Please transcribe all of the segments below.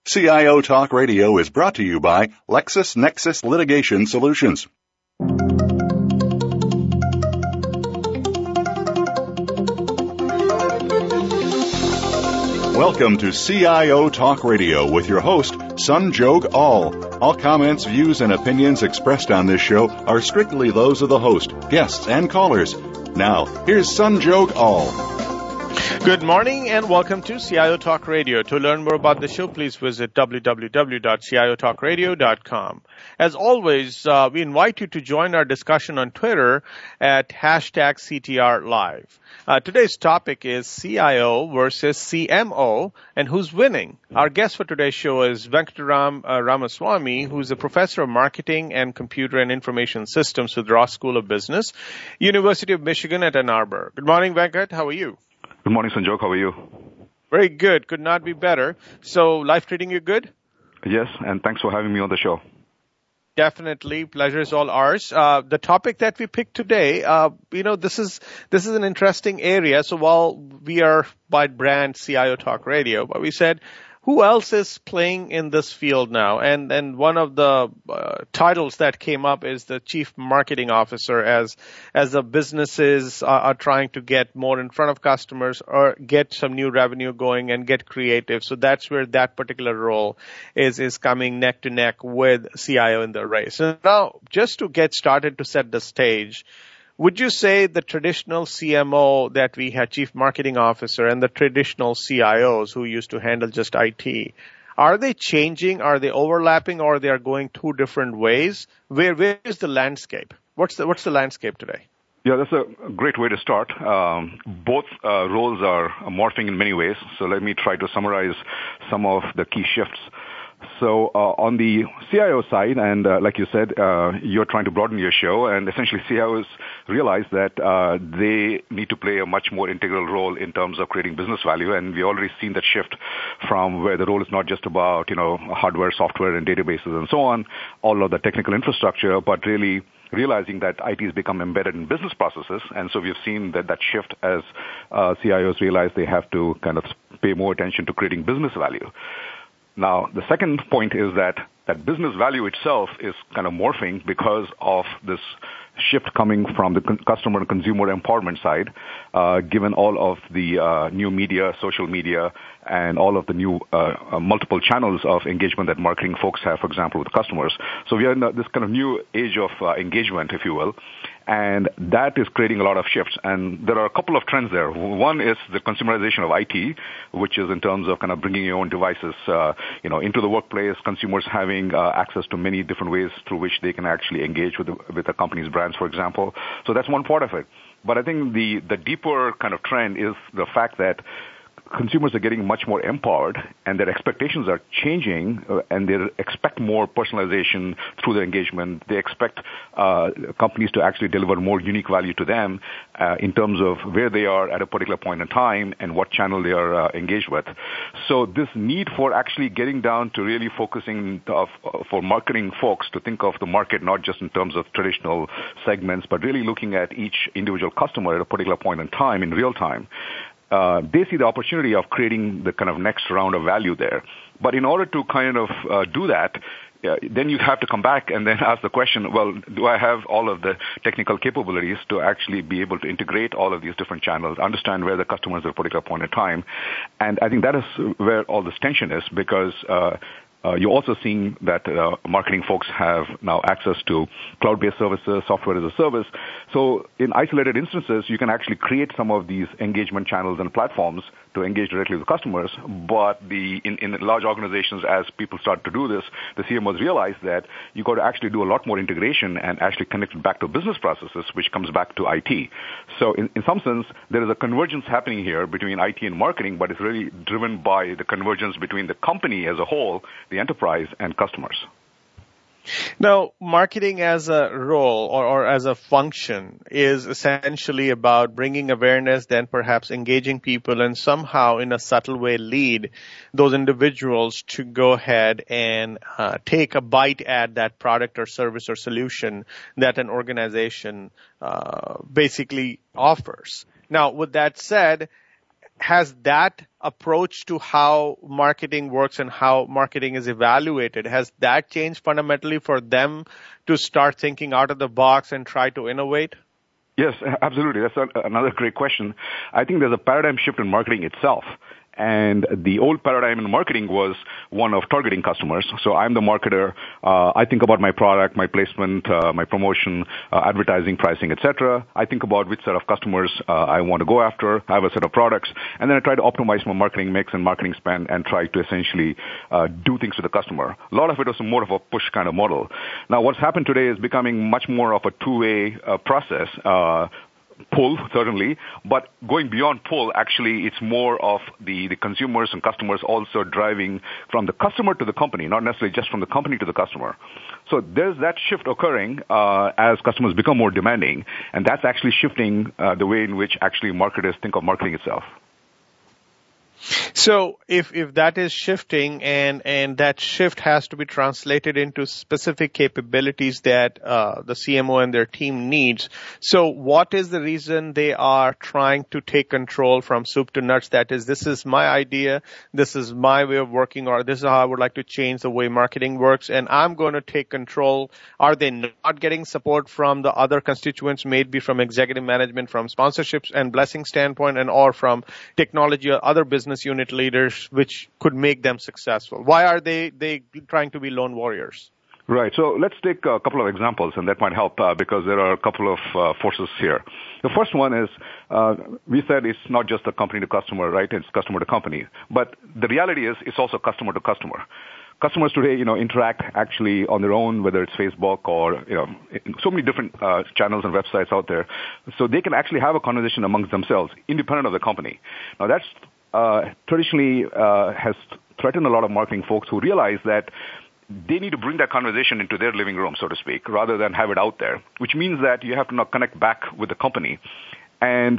CIO Talk Radio is brought to you by LexisNexis Litigation Solutions. Welcome to CIO Talk Radio with your host, Sanjog Aul. All comments, views, and opinions expressed on this show are strictly those of the host, guests, and callers. Now, here's Sanjog Aul. Good morning and welcome to CIO Talk Radio. To learn more about the show, please visit www.ciotalkradio.com. As always, we invite you to join our discussion on Twitter at #CTRLive. Today's topic is CIO versus CMO and who's winning. Our guest for today's show is Venkataram Ramaswamy, who's a professor of marketing and computer and information systems with Ross School of Business, University of Michigan at Ann Arbor. Good morning, Venkat. How are you? Good morning, Sanjog. How are you? Very good. Could not be better. So, life treating you good? Yes, and thanks for having me on the show. Definitely. Pleasure is all ours. The topic that we picked today, this is an interesting area. So while we are by brand CIO Talk Radio, but we said, who else is playing in this field now? And one of the titles that came up is the Chief Marketing Officer as the businesses are trying to get more in front of customers or get some new revenue going and get creative. So that's where that particular role is coming neck to neck with CIO in the race. So now, just to get started to set the stage, would you say the traditional CMO that we had, Chief Marketing Officer, and the traditional CIOs who used to handle just IT, are they changing, are they overlapping, or they are going two different ways? Where is the landscape? What's the landscape today? Yeah, that's a great way to start. Both roles are morphing in many ways, so let me try to summarize some of the key shifts. So on the CIO side, and like you said, you're trying to broaden your show, and essentially CIOs realize that they need to play a much more integral role in terms of creating business value, and we've already seen that shift from where the role is not just about, hardware, software, and databases and so on, all of the technical infrastructure, but really realizing that IT has become embedded in business processes, and so we've seen that shift as CIOs realize they have to kind of pay more attention to creating business value. Now, the second point is that business value itself is kind of morphing because of this shift coming from the customer and consumer empowerment side, given all of the new media, social media, and all of the new multiple channels of engagement that marketing folks have, for example, with customers. So we are in this kind of new age of engagement, if you will, and that is creating a lot of shifts. And there are a couple of trends there. One is the consumerization of IT, which is in terms of kind of bringing your own devices, into the workplace, consumers having access to many different ways through which they can actually engage with the company's brands, for example. So that's one part of it. But I think the deeper kind of trend is the fact that consumers are getting much more empowered and their expectations are changing and they expect more personalization through their engagement. They expect companies to actually deliver more unique value to them in terms of where they are at a particular point in time and what channel they are engaged with. So this need for actually getting down to really focusing for marketing folks to think of the market not just in terms of traditional segments, but really looking at each individual customer at a particular point in time in real time. They see the opportunity of creating the kind of next round of value there. But in order to kind of do that, then you have to come back and then ask the question, well, do I have all of the technical capabilities to actually be able to integrate all of these different channels, understand where the customer is at a particular point in time? And I think that is where all this tension is because you're also seeing that marketing folks have now access to cloud-based services, software as a service. So in isolated instances, you can actually create some of these engagement channels and platforms to engage directly with customers. But in large organizations, as people start to do this, the CMOs realize that you got to actually do a lot more integration and actually connect it back to business processes, which comes back to IT. So in some sense, there is a convergence happening here between IT and marketing, but it's really driven by the convergence between the company as a whole, the enterprise, and customers. Now, marketing as a role or as a function is essentially about bringing awareness, then perhaps engaging people and somehow in a subtle way lead those individuals to go ahead and take a bite at that product or service or solution that an organization basically offers. Now, with that said, has that approach to how marketing works and how marketing is evaluated, has that changed fundamentally for them to start thinking out of the box and try to innovate? Yes, absolutely. That's another great question. I think there's a paradigm shift in marketing itself. And the old paradigm in marketing was one of targeting customers. So I'm the marketer. I think about my product, my placement, my promotion, advertising, pricing, etc. I think about which set of customers I want to go after. I have a set of products. And then I try to optimize my marketing mix and marketing spend and try to essentially do things with the customer. A lot of it was more of a push kind of model. Now, what's happened today is becoming much more of a two-way process. Pull, certainly, but going beyond pull, actually, it's more of the consumers and customers also driving from the customer to the company, not necessarily just from the company to the customer. So there's that shift occurring as customers become more demanding, and that's actually shifting the way in which actually marketers think of marketing itself. So if that is shifting and that shift has to be translated into specific capabilities that the CMO and their team needs, so what is the reason they are trying to take control from soup to nuts? That is, this is my idea, this is my way of working, or this is how I would like to change the way marketing works, and I'm going to take control. Are they not getting support from the other constituents, maybe from executive management, from sponsorships and blessing standpoint, and or from technology or other business unit leaders, which could make them successful? Why are they trying to be lone warriors? Right. So let's take a couple of examples, and that might help because there are a couple of forces here. The first one is we said it's not just a company to customer, right? It's customer to company. But the reality is it's also customer to customer. Customers today, interact actually on their own, whether it's Facebook or, so many different channels and websites out there. So they can actually have a conversation amongst themselves, independent of the company. Now, that's traditionally has threatened a lot of marketing folks who realize that they need to bring that conversation into their living room, so to speak, rather than have it out there, which means that you have to now connect back with the company. And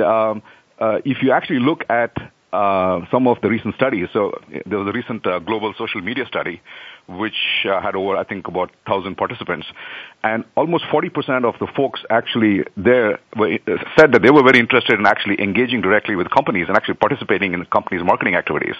if you actually look at some of the recent studies, so there was a recent global social media study which had over, I think, about 1,000 participants. And almost 40% of the folks actually there said that they were very interested in actually engaging directly with companies and actually participating in companies' marketing activities.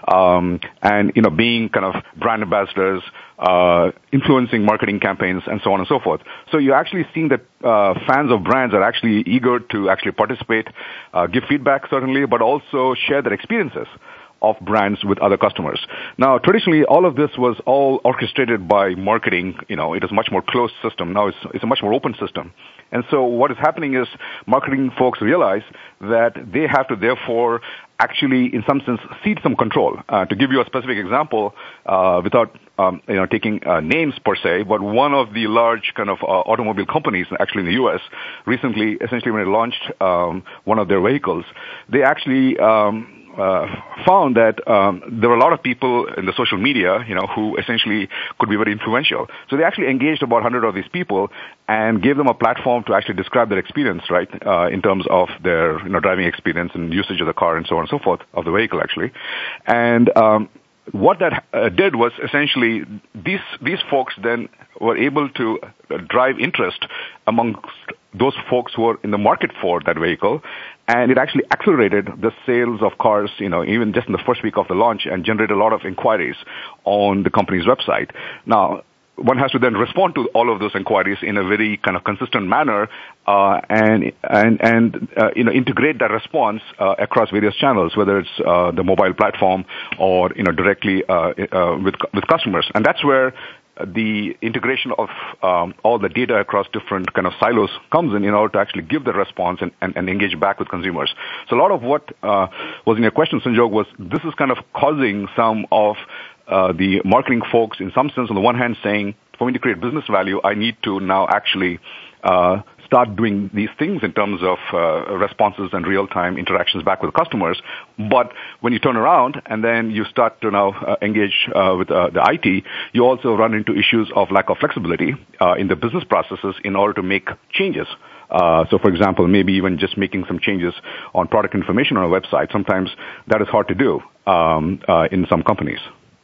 And, being kind of brand ambassadors, influencing marketing campaigns, and so on and so forth. So you're actually seeing that fans of brands are actually eager to actually participate, give feedback, certainly, but also share their experiences of brands with other customers. Now, traditionally, all of this was all orchestrated by marketing. It is a much more closed system. Now it's a much more open system. And so what is happening is marketing folks realize that they have to therefore actually, in some sense, cede some control. To give you a specific example, without taking names per se, but one of the large kind of automobile companies, actually in the U.S., recently, essentially when it launched one of their vehicles, they actually found that there were a lot of people in the social media, who essentially could be very influential. So they actually engaged about 100 of these people and gave them a platform to actually describe their experience, right, in terms of their driving experience and usage of the car and so on and so forth, of the vehicle actually. And what that did was essentially these folks then were able to drive interest amongst those folks who are in the market for that vehicle, and it actually accelerated the sales of cars, even just in the first week of the launch, and generated a lot of inquiries on the company's website. Now, one has to then respond to all of those inquiries in a very kind of consistent manner, and integrate that response across various channels, whether it's the mobile platform or directly with customers. And that's where the integration of all the data across different kind of silos comes in order to actually give the response and engage back with consumers. So a lot of what was in your question, Sanjog, was this is kind of causing some of the marketing folks, in some sense, on the one hand, saying, for me to create business value, I need to now actually start doing these things in terms of responses and real-time interactions back with customers. But when you turn around and then you start to now engage with the IT, you also run into issues of lack of flexibility in the business processes in order to make changes. So, for example, maybe even just making some changes on product information on a website. Sometimes that is hard to do in some companies.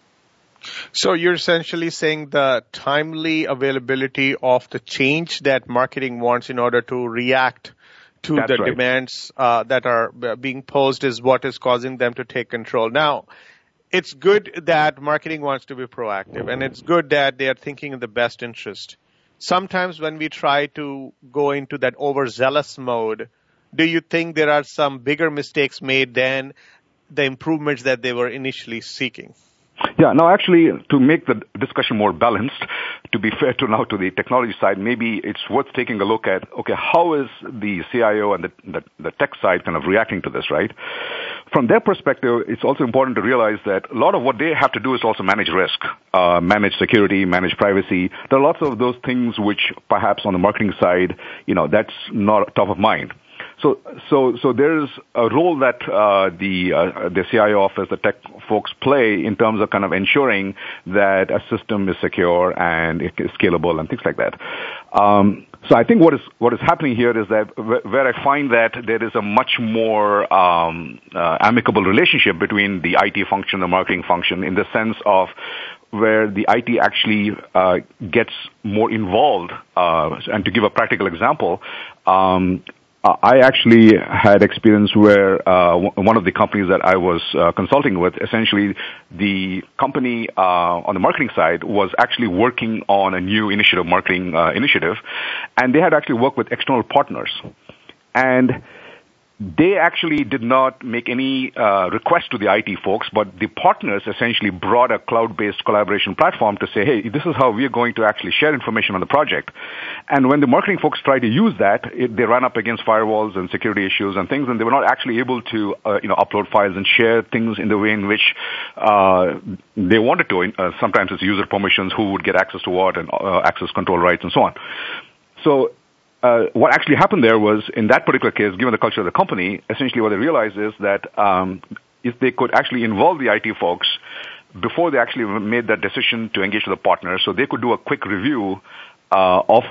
So you're essentially saying the timely availability of the change that marketing wants in order to react to That's the right. demands that are being posed is what is causing them to take control. Now, it's good that marketing wants to be proactive, and it's good that they are thinking in the best interest. Sometimes when we try to go into that overzealous mode, do you think there are some bigger mistakes made than the improvements that they were initially seeking? Yeah, now actually, to make the discussion more balanced, to be fair to now to the technology side, maybe it's worth taking a look at, okay, how is the CIO and the tech side kind of reacting to this, right? From their perspective, it's also important to realize that a lot of what they have to do is also manage risk, manage security, manage privacy. There are lots of those things which perhaps on the marketing side, that's not top of mind. So there's a role that the CIO office, the tech folks play in terms of kind of ensuring that a system is secure and it is scalable and things like that. So I think what is happening here is that where I find that there is a much more amicable relationship between the IT function, the marketing function, in the sense of where the IT actually gets more involved. And to give a practical example, I actually had experience where one of the companies that I was consulting with, essentially the company on the marketing side was actually working on a new marketing initiative, and they had actually worked with external partners. And they actually did not make any request to the IT folks, but the partners essentially brought a cloud-based collaboration platform to say, hey, this is how we are going to actually share information on the project. And when the marketing folks tried to use that, they ran up against firewalls and security issues and things, and they were not actually able to upload files and share things in the way in which they wanted to. Sometimes it's user permissions, who would get access to what, and access control rights and so on. So what actually happened there was, in that particular case, given the culture of the company, essentially what they realized is that if they could actually involve the IT folks before they actually made that decision to engage with the partner, so they could do a quick review of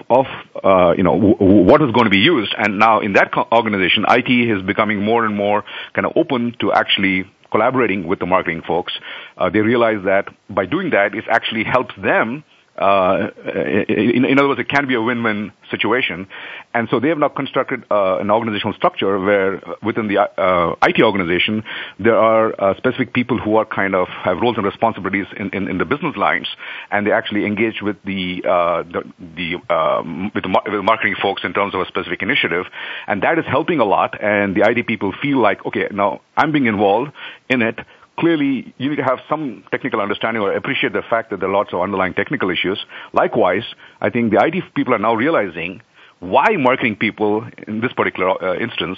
what is going to be used. And now in that organization, IT is becoming more and more kind of open to actually collaborating with the marketing folks. They realize that by doing that, it actually helps them. In other words, it can be a win-win situation. And so they have now constructed an organizational structure where within the IT organization, there are specific people who are kind of have roles and responsibilities in the business lines, and they actually engage with the marketing folks in terms of a specific initiative. And that is helping a lot, and the IT people feel like, okay, now I'm being involved in it. Clearly, you need to have some technical understanding or appreciate the fact that there are lots of underlying technical issues. Likewise, I think the IT people are now realizing why marketing people, in this particular instance,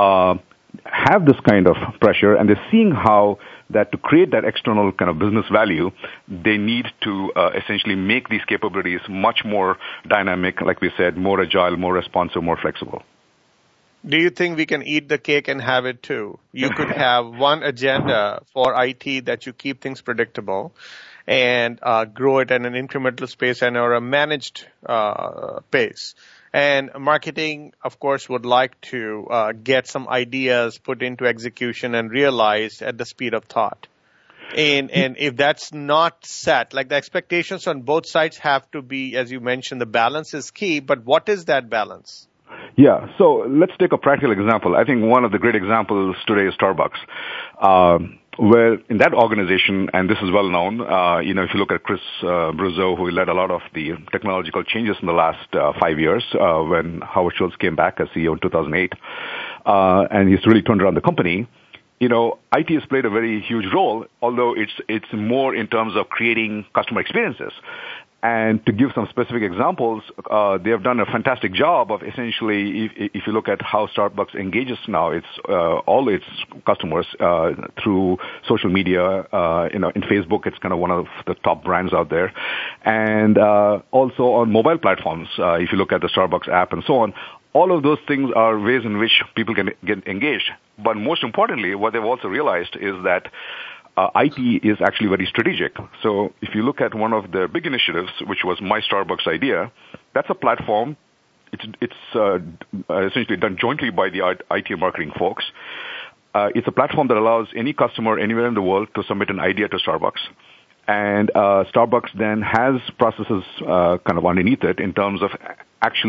have this kind of pressure, and they're seeing how that to create that external kind of business value, they need to essentially make these capabilities much more dynamic, like we said, more agile, more responsive, more flexible. Do you think we can eat the cake and have it too? You could have one agenda for IT that you keep things predictable and grow it at an incremental space and or a managed pace. And marketing, of course, would like to get some ideas put into execution and realized at the speed of thought. And if that's not set, like the expectations on both sides have to be, as you mentioned, the balance is key, but what is that balance? Yeah, so let's take a practical example. I think one of the great examples today is Starbucks, where in that organization, and this is well known, if you look at Chris Bruzzo, who led a lot of the technological changes in the last 5 years, when Howard Schultz came back as CEO in 2008, and he's really turned around the company. IT has played a very huge role, although it's more in terms of creating customer experiences. And to give some specific examples, they have done a fantastic job of essentially, if you look at how Starbucks engages now, it's all its customers through social media. In Facebook, it's kind of one of the top brands out there, and also on mobile platforms. If you look at the Starbucks app and so on, all of those things are ways in which people can get engaged. But most importantly, what they've also realized is that IT is actually very strategic. So if you look at one of the big initiatives, which was My Starbucks Idea, that's a platform. It's essentially done jointly by the IT and marketing folks. It's a platform that allows any customer anywhere in the world to submit an idea to Starbucks. And Starbucks then has processes kind of underneath it in terms of actually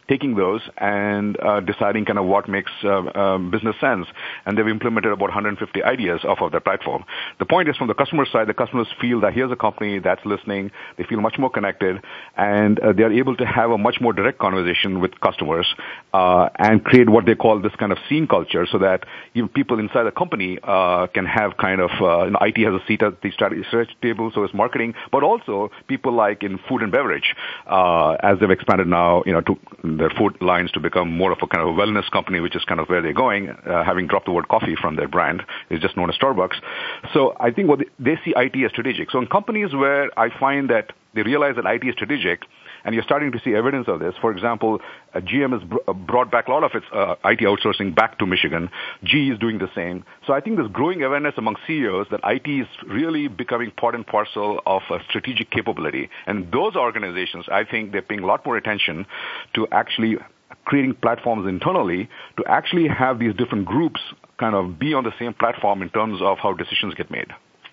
taking those and deciding kind of what makes business sense. And they've implemented about 150 ideas off of their platform. The point is, from the customer side, the customers feel that here's a company that's listening. They feel much more connected, and they're able to have a much more direct conversation with customers and create what they call this kind of scene culture, so that even people inside the company can have kind of, IT has a seat at the strategy table, so is marketing, but also people like in food and beverage, as they've expanded now, to their food lines to become more of a kind of a wellness company, which is kind of where they're going, having dropped the word coffee from their brand. It's just known as Starbucks. So I think what they see IT as strategic. So in companies where I find that they realize that IT is strategic, and you're starting to see evidence of this. For example, GM has brought back a lot of its IT outsourcing back to Michigan. GE is doing the same. So I think there's growing awareness among CEOs that IT is really becoming part and parcel of a strategic capability. And those organizations, I think they're paying a lot more attention to actually creating platforms internally to actually have these different groups kind of be on the same platform in terms of how decisions get made.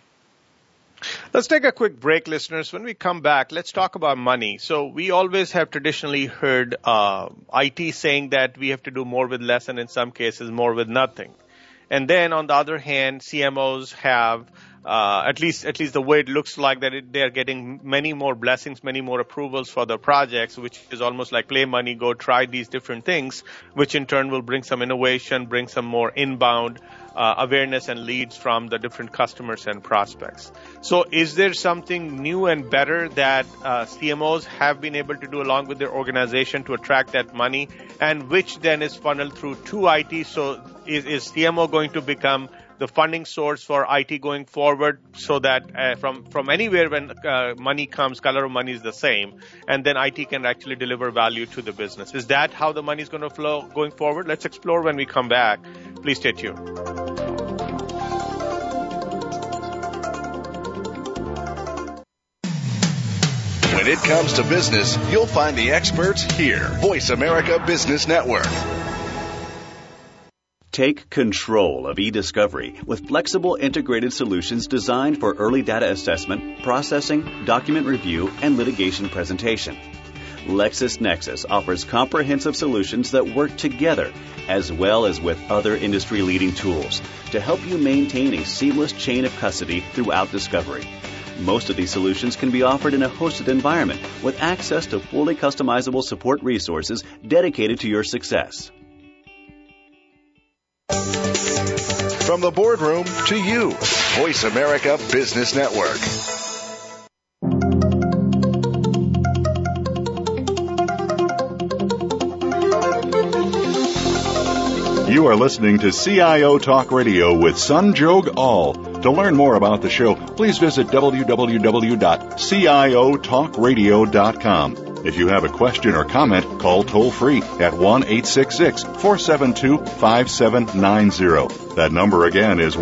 Let's take a quick break, listeners. When we come back, let's talk about money. So we always have traditionally heard IT saying that we have to do more with less, and in some cases more with nothing. And then on the other hand, CMOs have at least the way it looks like that they're getting many more blessings, many more approvals for their projects, which is almost like play money, go try these different things, which in turn will bring some innovation, bring some more inbound awareness and leads from the different customers and prospects. So is there something new and better that CMOs have been able to do along with their organization to attract that money, and which then is funneled through to IT? So is CMO going to become the funding source for IT going forward, so that from anywhere when money comes, color of money is the same, and then IT can actually deliver value to the business? Is that how the money is going to flow going forward? Let's explore when we come back. Please stay tuned. When it comes to business, you'll find the experts here. Voice America Business Network. Take control of e-discovery with flexible integrated solutions designed for early data assessment, processing, document review, and litigation presentation. LexisNexis offers comprehensive solutions that work together as well as with other industry-leading tools to help you maintain a seamless chain of custody throughout discovery. Most of these solutions can be offered in a hosted environment with access to fully customizable support resources dedicated to your success. From the boardroom to you, Voice America Business Network. You are listening to CIO Talk Radio with Sanjog Aul. To learn more about the show, please visit www.ciotalkradio.com. If you have a question or comment, call toll-free at 1-866-472-5790. That number again is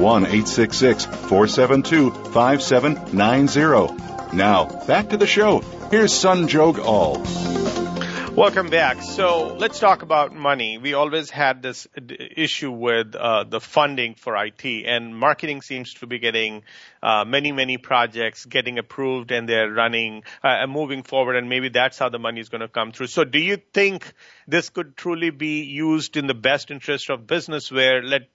1-866-472-5790. Now, back to the show. Here's Sanjog Aul. Welcome back. So let's talk about money. We always had this issue with the funding for IT, and marketing seems to be getting many projects getting approved, and they're running, moving forward, and maybe that's how the money is going to come through. So do you think this could truly be used in the best interest of business, where let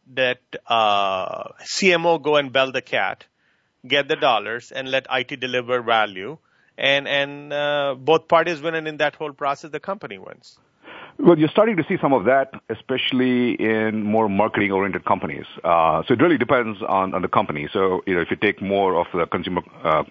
CMO go and bell the cat, get the dollars, and let IT deliver value? And both parties win, and in that whole process, the company wins. Well, you're starting to see some of that, especially in more marketing-oriented companies. So it really depends on the company. So, if you take more of the consumer,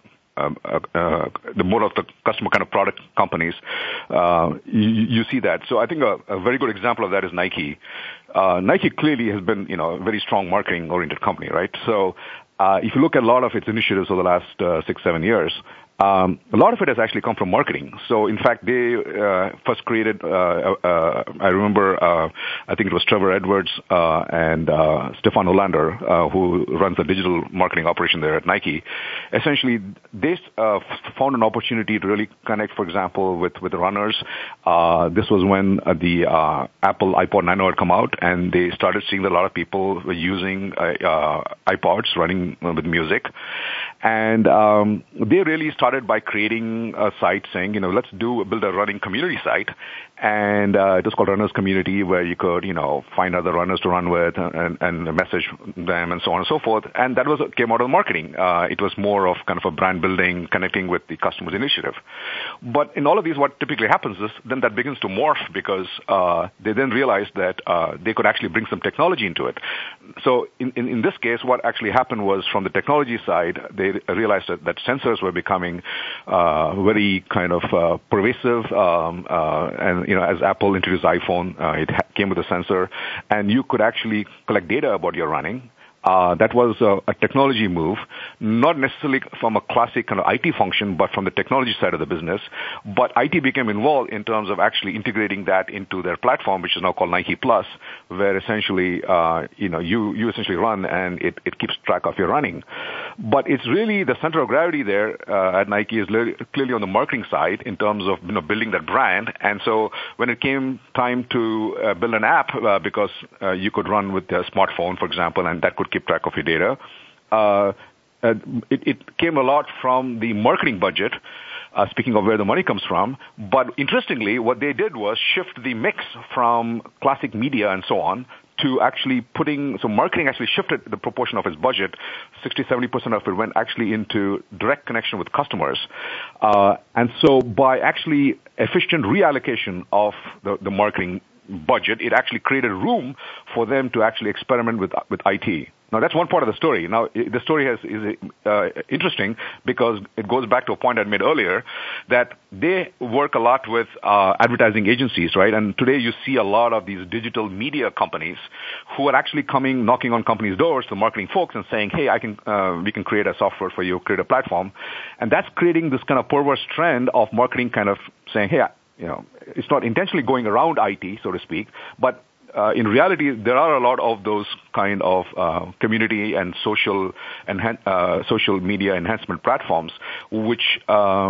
the more of the customer kind of product companies, you see that. So I think a very good example of that is Nike. Nike clearly has been, a very strong marketing-oriented company, right? So if you look at a lot of its initiatives over the last 6-7 years, a lot of it has actually come from marketing. So, in fact, they first created, I remember, I think it was Trevor Edwards and Stefan Olander, who runs the digital marketing operation there at Nike. Essentially, they found an opportunity to really connect, for example, with the runners. This was when the Apple iPod Nano had come out, and they started seeing that a lot of people were using iPods running with music. And they really started by creating a site saying, let's build a running community site. and it was called Runners Community, where you could, find other runners to run with and message them and so on and so forth. And that came out of marketing. It was more of kind of a brand building, connecting with the customer's initiative. But in all of these, what typically happens is then that begins to morph because they then realized that they could actually bring some technology into it. So in this case, what actually happened was from the technology side, they realized that sensors were becoming very kind of pervasive, and as Apple introduced iPhone, it came with a sensor, and you could actually collect data about your running. That was a technology move, not necessarily from a classic kind of IT function, but from the technology side of the business. But IT became involved in terms of actually integrating that into their platform, which is now called Nike Plus, where essentially, you essentially run and it keeps track of your running. But it's really the center of gravity there at Nike is clearly on the marketing side in terms of building that brand. And so when it came time to build an app, because you could run with a smartphone, for example, and that could keep track of your data. It came a lot from the marketing budget, speaking of where the money comes from. But interestingly, what they did was shift the mix from classic media and so on to actually so marketing actually shifted the proportion of its budget. 60-70% of it went actually into direct connection with customers. And so by actually efficient reallocation of the marketing budget, it actually created room for them to actually experiment with IT. Now, that's one part of the story. Now, the story is interesting because it goes back to a point I made earlier that they work a lot with advertising agencies, right? And today you see a lot of these digital media companies who are actually knocking on companies' doors, the marketing folks, and saying, hey, we can create a software for you, create a platform. And that's creating this kind of perverse trend of marketing kind of saying, hey, it's not intentionally going around IT, so to speak, but in reality, there are a lot of those kind of community and social media enhancement platforms which are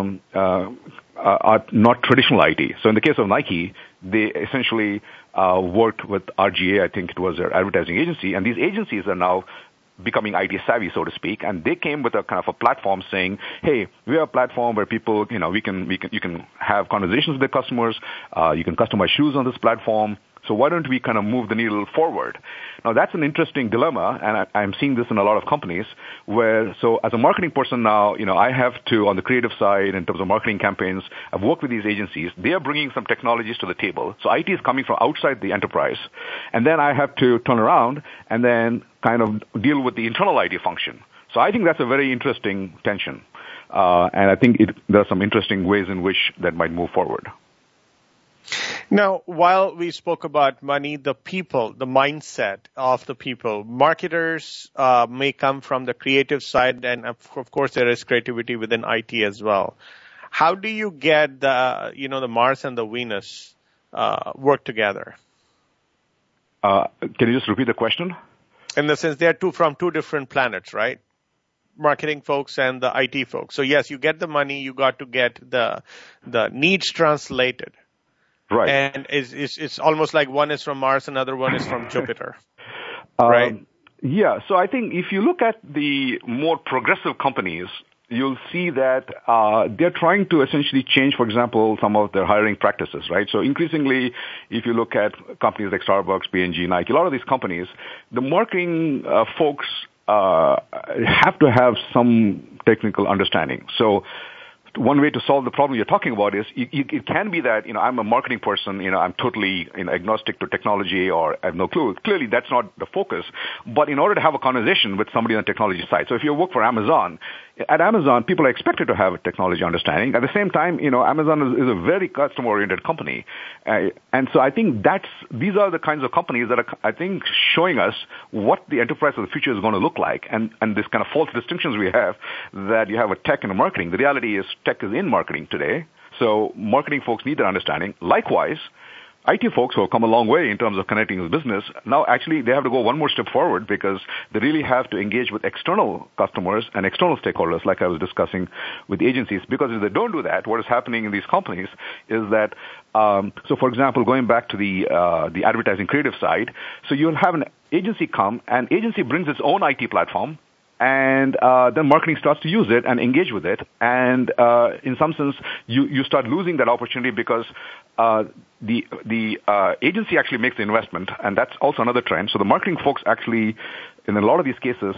not traditional IT. So in the case of Nike, they essentially worked with RGA, I think it was their advertising agency, and these agencies are now becoming IT savvy, so to speak, and they came with a kind of a platform saying, hey, we are a platform where people, you can have conversations with the customers, you can customize shoes on this platform, so why don't we kind of move the needle forward? Now, that's an interesting dilemma, and I'm seeing this in a lot of companies where, so as a marketing person now, I have to, on the creative side, in terms of marketing campaigns, I've worked with these agencies. They are bringing some technologies to the table. So IT is coming from outside the enterprise. And then I have to turn around and then kind of deal with the internal IT function. So I think that's a very interesting tension. And I think there are some interesting ways in which that might move forward. Now, while we spoke about money, the people, the mindset of the people, marketers may come from the creative side, and of course there is creativity within IT as well. How do you get the Mars and the Venus work together? Can you just repeat the question? In the sense they're from two different planets, right? Marketing folks and the IT folks. So yes, you get the money, you got to get the needs translated. Right. And it's almost like one is from Mars, another one is from Jupiter. Right? Yeah. So I think if you look at the more progressive companies, you'll see that they're trying to essentially change, for example, some of their hiring practices, right? So increasingly, if you look at companies like Starbucks, P&G, Nike, a lot of these companies, the marketing folks have to have some technical understanding. So one way to solve the problem you're talking about is it can be that, I'm a marketing person, I'm totally agnostic to technology or I have no clue. Clearly, that's not the focus. But in order to have a conversation with somebody on the technology side, so if you work for Amazon, at Amazon, people are expected to have a technology understanding. At the same time, Amazon is a very customer-oriented company. And so I think these are the kinds of companies that are, I think, showing us what the enterprise of the future is going to look like. And this kind of false distinctions we have that you have a tech and a marketing. The reality is tech is in marketing today. So marketing folks need that understanding. Likewise, IT folks who have come a long way in terms of connecting with business, now actually they have to go one more step forward because they really have to engage with external customers and external stakeholders, like I was discussing with agencies. Because if they don't do that, what is happening in these companies is that, so for example, going back to the advertising creative side, so you'll have an agency come, and agency brings its own IT platform, and then marketing starts to use it and engage with it. And in some sense, you start losing that opportunity because the agency actually makes the investment, and that's also another trend. So the marketing folks actually, in a lot of these cases,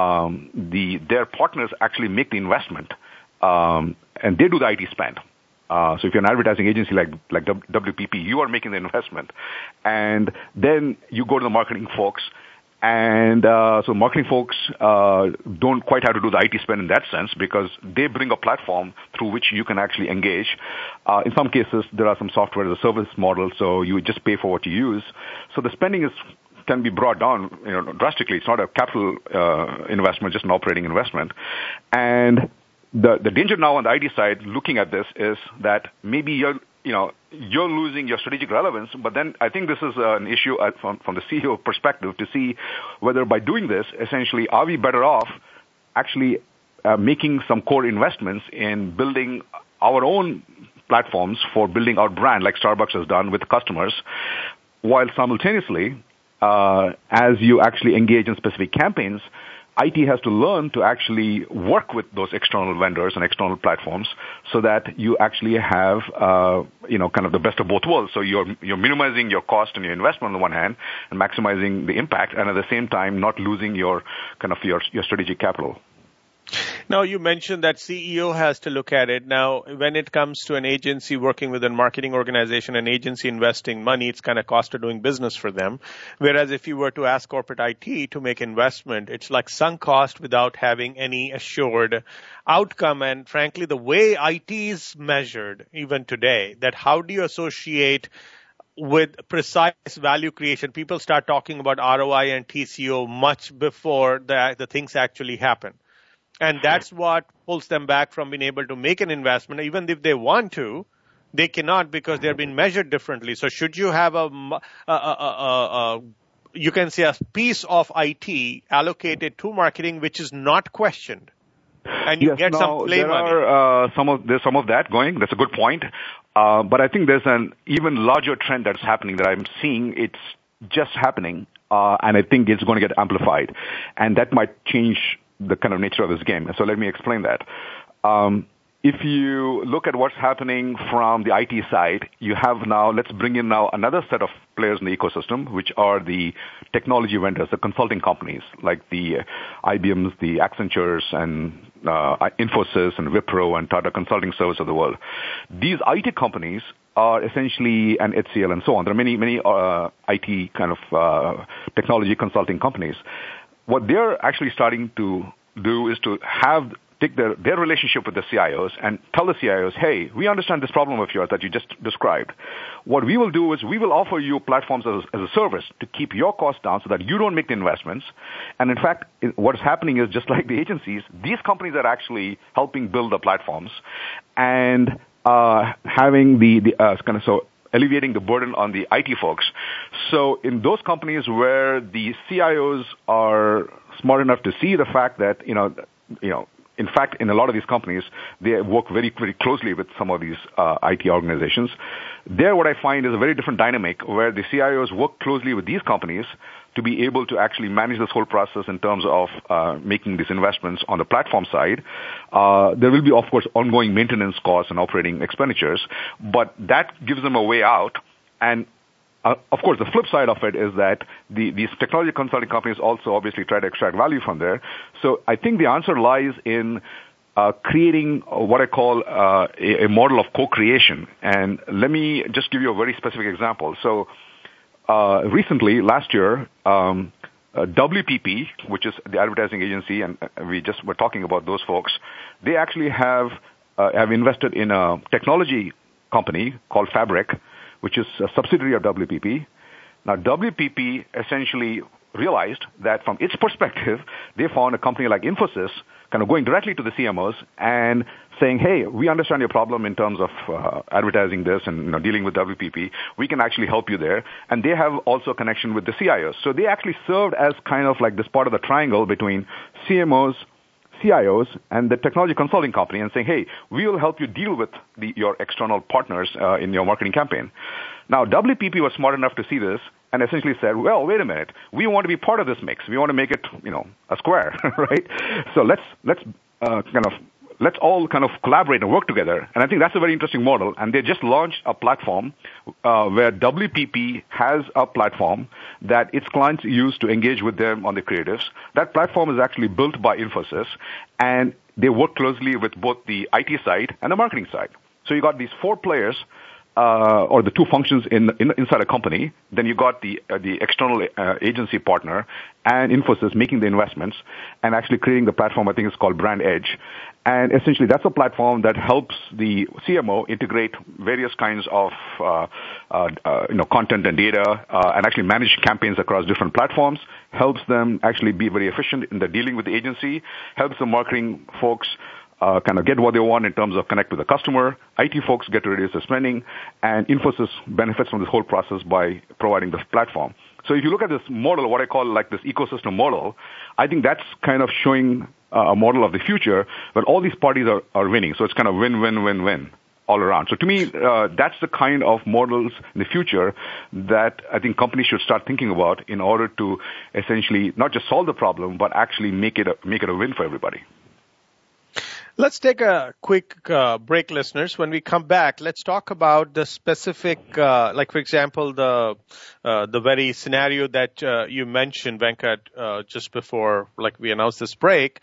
their partners actually make the investment, and they do the IT spend. So if you're an advertising agency like WPP, you are making the investment, and then you go to the marketing folks. And so marketing folks don't quite have to do the IT spend in that sense because they bring a platform through which you can actually engage. In some cases, there are some software as a service model, so you just pay for what you use. So the spending can be brought down, drastically. It's not a capital investment, just an operating investment. And the danger now on the IT side, looking at this, is that maybe you're losing your strategic relevance, but then I think this is an issue from the CEO perspective to see whether by doing this, essentially, are we better off actually making some core investments in building our own platforms for building our brand, like Starbucks has done with customers, while simultaneously, as you actually engage in specific campaigns, IT has to learn to actually work with those external vendors and external platforms so that you actually have, kind of the best of both worlds. So you're minimizing your cost and your investment on the one hand and maximizing the impact, and at the same time not losing your strategic capital. Now, you mentioned that CEO has to look at it. Now, when it comes to an agency working with a marketing organization, an agency investing money, it's kind of cost of doing business for them. Whereas if you were to ask corporate IT to make investment, it's like sunk cost without having any assured outcome. And frankly, the way IT is measured even today, that how do you associate with precise value creation? People start talking about ROI and TCO much before the things actually happen. And that's what pulls them back from being able to make an investment. Even if they want to, they cannot because they're being measured differently. So should you have you can say a piece of IT allocated to marketing which is not questioned, and you get some play money? There's some of that going. That's a good point. But I think there's an even larger trend that's happening that I'm seeing. It's just happening, and I think it's going to get amplified, and that might change the kind of nature of this game. So let me explain that. If you look at what's happening from the IT side, you have now, let's bring in now another set of players in the ecosystem, which are the technology vendors, the consulting companies, like the IBMs, the Accentures, and Infosys, and Wipro, and Tata Consulting Service of the world. These IT companies are essentially, and HCL and so on. There are many IT kind of technology consulting companies. What they're actually starting to do is to take their relationship with the CIOs and tell the CIOs, hey, we understand this problem of yours that you just described. What we will do is we will offer you platforms as a service to keep your costs down so that you don't make the investments. And in fact, what's happening is just like the agencies, these companies are actually helping build the platforms and having alleviating the burden on the IT folks. So in those companies where the CIOs are smart enough to see the fact that, in fact, in a lot of these companies, they work very, very closely with some of these IT organizations. There, what I find is a very different dynamic where the CIOs work closely with these companies to be able to actually manage this whole process in terms of making these investments on the platform side. There will be, of course, ongoing maintenance costs and operating expenditures, but that gives them a way out. And of course, the flip side of it is that these technology consulting companies also obviously try to extract value from there. So I think the answer lies in creating what I call a model of co-creation. And let me just give you a very specific example. So recently, last year, WPP, which is the advertising agency, and we just were talking about those folks, they actually have invested in a technology company called Fabric, which is a subsidiary of WPP. Now, WPP essentially realized that from its perspective, they found a company like Infosys kind of going directly to the CMOs and saying, hey, we understand your problem in terms of advertising this and dealing with WPP. We can actually help you there. And they have also a connection with the CIOs. So they actually served as kind of like this part of the triangle between CMOs, CIOs and the technology consulting company and saying, hey, we will help you deal with your external partners in your marketing campaign. Now, WPP was smart enough to see this and essentially said, well, wait a minute, we want to be part of this mix. We want to make it, a square, right? So let's all kind of collaborate and work together. And I think that's a very interesting model. And they just launched a platform where WPP has a platform that its clients use to engage with them on the creatives. That platform is actually built by Infosys, and they work closely with both the IT side and the marketing side. So you got these four players, or the two functions inside a company. Then you got the external agency partner and Infosys making the investments and actually creating the platform. I think it's called Brand Edge. And essentially, that's a platform that helps the CMO integrate various kinds of content and data and actually manage campaigns across different platforms, helps them actually be very efficient in the dealing with the agency, helps the marketing folks kind of get what they want in terms of connect with the customer. IT folks get to reduce their spending, and Infosys benefits from this whole process by providing this platform. So if you look at this model, what I call like this ecosystem model, I think that's kind of showing a model of the future, but all these parties are winning. So it's kind of win-win-win-win all around. So to me, that's the kind of models in the future that I think companies should start thinking about in order to essentially not just solve the problem, but actually make it a win for everybody. Let's take a quick break, listeners. When we come back, let's talk about the specific, like, for example, the very scenario that you mentioned, Venkat, just before, like, we announced this break.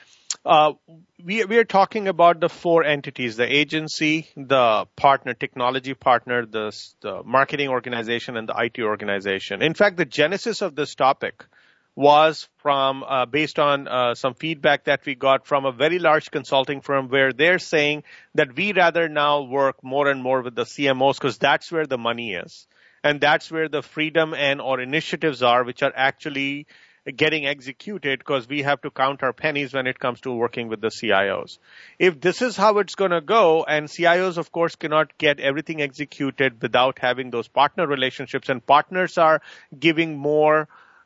We are talking about the four entities: the agency, the partner, technology partner, the marketing organization, and the IT organization. In fact, the genesis of this topic was from based on some feedback that we got from a very large consulting firm, where they're saying that we rather now work more and more with the CMOs because that's where the money is, and that's where the freedom and or initiatives are, which are actually getting executed, because we have to count our pennies when it comes to working with the CIOs. If this is how it's going to go, and CIOs, of course, cannot get everything executed without having those partner relationships, and partners are giving more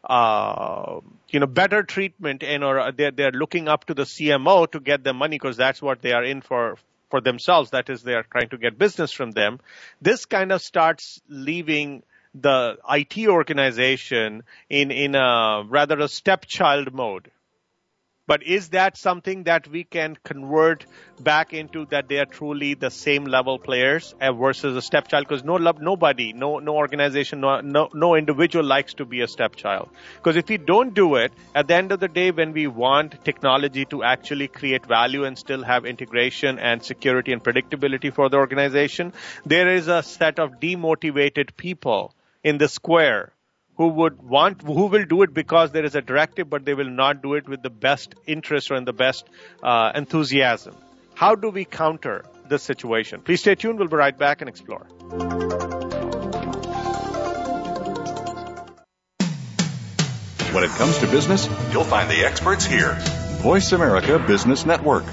better treatment, or they're looking up to the CMO to get them money because that's what they are in for themselves. That is, they are trying to get business from them. This kind of starts leaving the IT organization in a rather a stepchild mode. But is that something that we can convert back into that they are truly the same level players versus a stepchild? Because no organization, no individual likes to be a stepchild. Because if we don't do it, at the end of the day, when we want technology to actually create value and still have integration and security and predictability for the organization, there is a set of demotivated people in the square who will do it because there is a directive, but they will not do it with the best interest or in the best enthusiasm. How do we counter this situation? Please stay tuned. We'll be right back and explore. When it comes to business, you'll find the experts here. Voice America Business Network.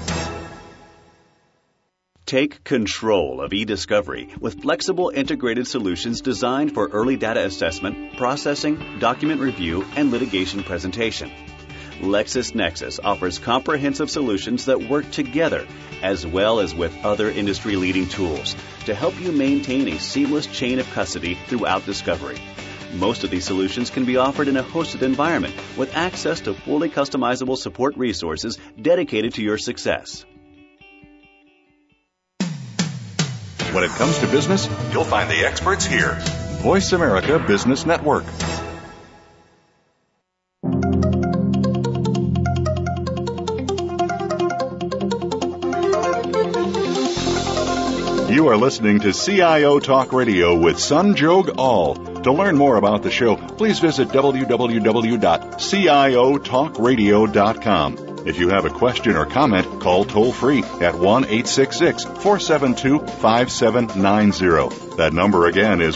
Take control of eDiscovery with flexible integrated solutions designed for early data assessment, processing, document review, and litigation presentation. LexisNexis offers comprehensive solutions that work together as well as with other industry-leading tools to help you maintain a seamless chain of custody throughout discovery. Most of these solutions can be offered in a hosted environment with access to fully customizable support resources dedicated to your success. When it comes to business, you'll find the experts here. Voice America Business Network. You are listening to CIO Talk Radio with Sanjog Aul. To learn more about the show, please visit www.ciotalkradio.com. If you have a question or comment, call toll-free at 1-866-472-5790. That number again is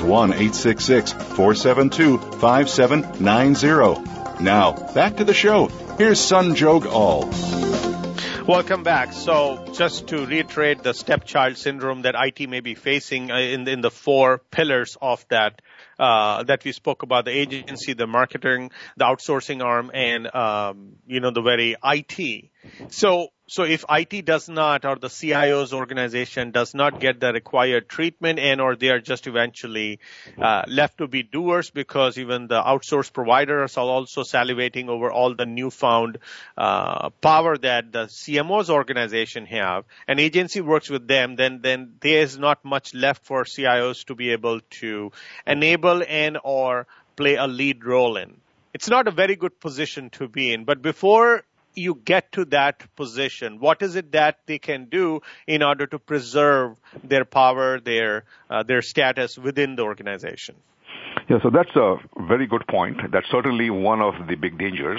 1-866-472-5790. Now, back to the show. Here's Sanjog Aul. Welcome back. So just to reiterate the stepchild syndrome that IT may be facing in the four pillars of that that we spoke about, the agency, the marketing, the outsourcing arm, and the very IT. So if IT does not, or the CIO's organization does not get the required treatment, and or they are just eventually left to be doers, because even the outsource providers are also salivating over all the newfound power that the CMO's organization have, an agency works with them, then there is not much left for CIOs to be able to enable and or play a lead role in. It's not a very good position to be in, but before you get to that position, what is it that they can do in order to preserve their power, their status within the organization? Yeah, so that's a very good point. That's certainly one of the big dangers.